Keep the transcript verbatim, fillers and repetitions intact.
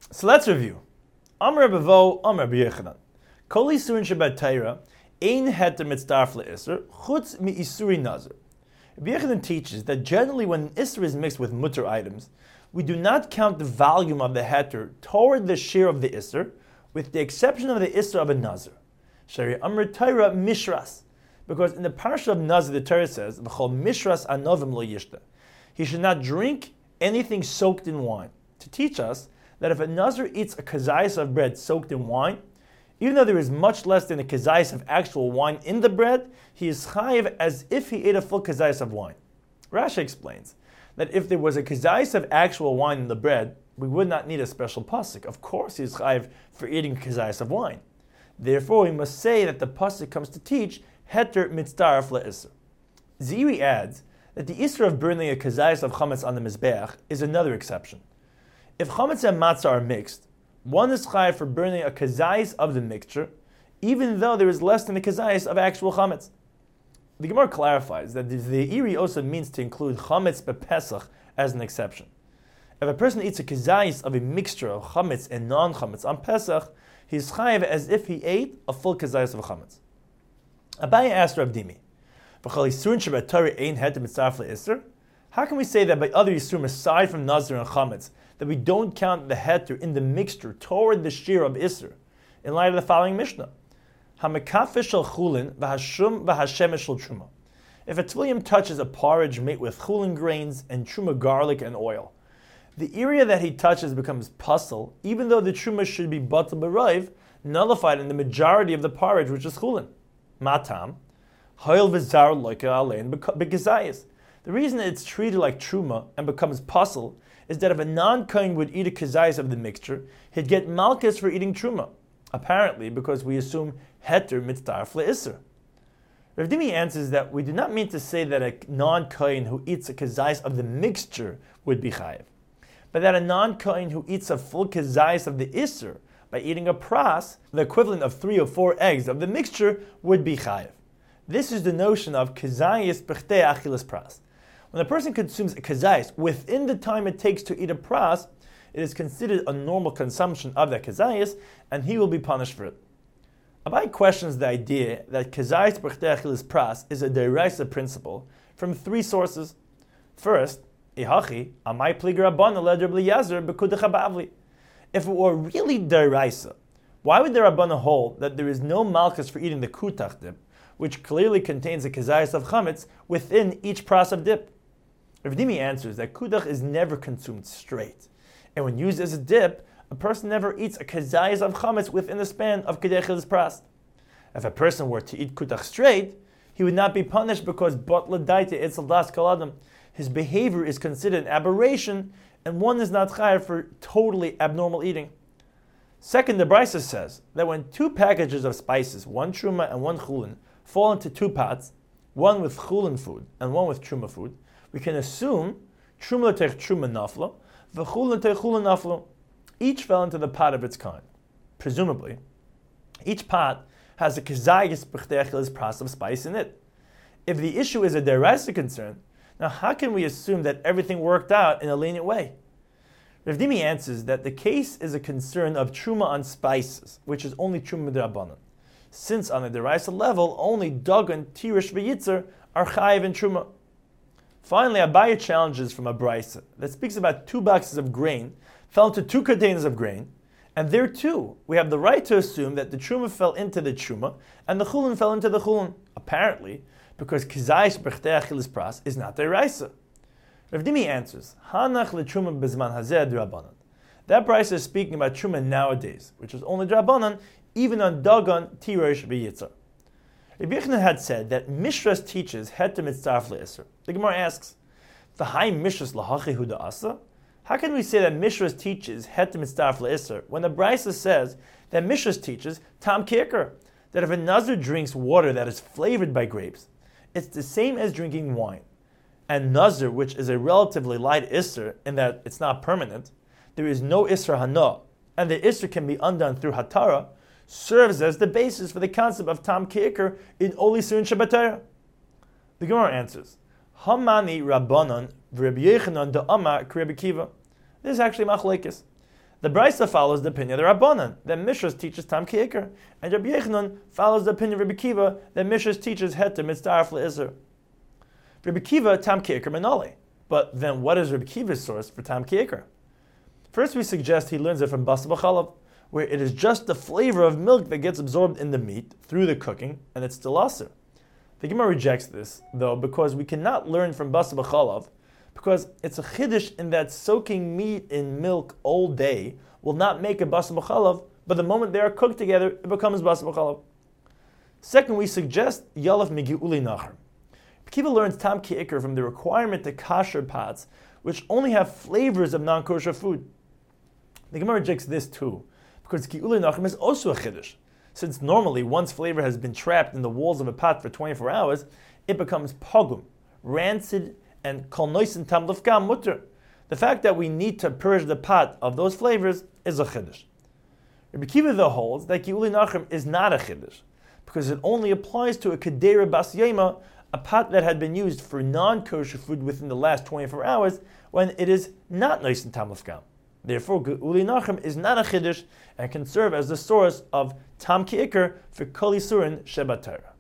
So let's review. Amar Bavo, Amar B'Yechanan. Kol Isurin Shabbat Torah, Ein Heter Mitzdarf LeIsur, Chutz Mi Isuri Nazir. B'Yechanan teaches that generally when an Isur is mixed with mutter items, we do not count the volume of the heter toward the share of the Isur, with the exception of the Isur of a Nazir. Shari Amar Torah Mishras. Because in the parsha of Nazir, the Torah says, V'chol Mishras Anovim Lo Yishta. He should not drink anything soaked in wine. To teach us that if a Nazir eats a kazayas of bread soaked in wine, even though there is much less than a kazayas of actual wine in the bread, he is chayiv as if he ate a full kazayas of wine. Rashi explains that if there was a kazayas of actual wine in the bread, we would not need a special pasuk. Of course he is chayiv for eating kazayas of wine. Therefore, we must say that the pasuk comes to teach heter mitzdarf le'isr. Ziri adds that the isra of burning a kazayas of chametz on the mizbeach is another exception. If chametz and matzah are mixed, one is chayav for burning a kazayas of the mixture, even though there is less than a kazayas of actual chametz. The Gemara clarifies that the Iri also means to include chametz bepesach as an exception. If a person eats a kazayas of a mixture of chametz and non-chametz on Pesach, he is chayav as if he ate a full kazayas of chametz. Abaye asked Rav Dimi, how can we say that by other Yisurim aside from Nazir and Chametz, that we don't count the heter in the mixture toward the shir of Isser, in light of the following Mishnah? If a Tvilim touches a porridge made with chulin grains and truma garlic and oil, the area that he touches becomes puzzle, even though the truma should be batal b'raiv, nullified in the majority of the porridge, which is chulin. Matam, hoil v'zar loika alein b'gazayis. The reason it's treated like truma and becomes puzzle is that if a non-kohen would eat a kazayis of the mixture, he'd get malchus for eating truma. Apparently, because we assume heter mitzdarf le'isr. Rav Dimi answers that we do not mean to say that a non-kohen who eats a kazayis of the mixture would be chayiv, but that a non-kohen who eats a full kazayis of the isr by eating a pras, the equivalent of three or four eggs of the mixture, would be chayiv. This is the notion of kazayis b'chtei achilas pras. When a person consumes a kazayis within the time it takes to eat a pras, it is considered a normal consumption of that kazayis, and he will be punished for it. Abai questions the idea that kazayis b'chtei achilas pras is a deraisa principle from three sources. First, ihachi amai pliger rabbanan led Rabbi Eliezer b'kudach habavli. If it were really deraisa, why would the Rabbana hold that there is no malchus for eating the kutach dip, which clearly contains a kazayas of chametz within each pras of dip? Rav Dimi answers that kutach is never consumed straight, and when used as a dip, a person never eats a kazayas of chametz within the span of kedechil's pras. If a person were to eat kutach straight, he would not be punished because batla daita etzel das kol adam. His behavior is considered an aberration, and one is not chayav for totally abnormal eating. Second, the Brisa says that when two packages of spices, one truma and one chulin, fall into two pots, one with chulin food and one with truma food, we can assume truma tech truma naflo, v'chulin tech chulin naflo. Each fell into the pot of its kind. Presumably, each pot has a kazayis b'chtei pras of spice in it. If the issue is a deraisa concern, now how can we assume that everything worked out in a lenient way? Rav Dimi answers that the case is a concern of truma on spices, which is only truma d'Rabbanan, since on a deraisa level only dagan, tirish, v'yitzer are chayiv in truma. Finally, Abaye challenges from a brisa that speaks about two boxes of grain fell into two containers of grain, and there too we have the right to assume that the truma fell into the truma and the chulin fell into the chulin, apparently because kizayis b'chtei achilas pras is not deraisa. Rav Dimi answers, Hanach letruma bezman hazeh d'Rabbanan. That brisa is speaking about truma nowadays, which is only d'Rabbanan, even on dagan, tirish, v'yitzer. Rabbi Yochanan had said that Mishras teaches heter mitzdarf le'isr. The Gemara asks, V'hai Mishras lahachi hu da'asa? How can we say that Mishras teaches heter mitzdarf le'isr when the brisa says that Mishras teaches tam kirker, that if a nazir drinks water that is flavored by grapes, it's the same as drinking wine. And nazir, which is a relatively light isser in that it's not permanent, there is no isser hana, and the isser can be undone through hatara, serves as the basis for the concept of tam kirker in Oli Surin Shabbat Torah. The Gemara answers, Hamani Rabbanon v'Rabbi Yochanan da'ama k'Rabbi Kiva. This is actually machlekes. The Brisa follows the opinion of the Rabbanan that Mishras teaches Tam Ki'ikr, and Rabbi Yechanan follows the opinion of Rabbi Kiva that Mishras teaches Heter Mitzdarf Le'Iser. Rabbi Kiva Tam Ki'ikr Menale. But then what is Rabbi Kiva's source for Tam Ki'ikr? First we suggest he learns it from Basar B'Chalav, where it is just the flavor of milk that gets absorbed in the meat through the cooking, and it's still aser. The Gemara rejects this, though, because we cannot learn from Basar B'Chalav, because it's a chiddush in that soaking meat in milk all day will not make a Basar B'Chalav, but the moment they are cooked together, it becomes Basar B'Chalav. Second, we suggest Yalaf Migi'uli Nachar. Kiva learns Tam Ki'ikr from the requirement to kosher pots, which only have flavors of non-kosher food. The Gemara rejects this too, because Ki'uli Nachar is also a chiddush. Since normally, once flavor has been trapped in the walls of a pot for twenty-four hours, it becomes pogum, rancid, and kol noisin tam lefkam mutter. The fact that we need to purge the pot of those flavors is a chiddush. Rabbi Kiva though holds that Ki'uli Nachar is not a chiddush, because it only applies to a kedera bas yema, a pot that had been used for non-kosher food within the last twenty-four hours, when it is not noisin tam lefkam. Therefore, Ki'uli Nachar is not a chiddush and can serve as the source of Tam Ki'ikr for Kol Yisurin Shebat Torah.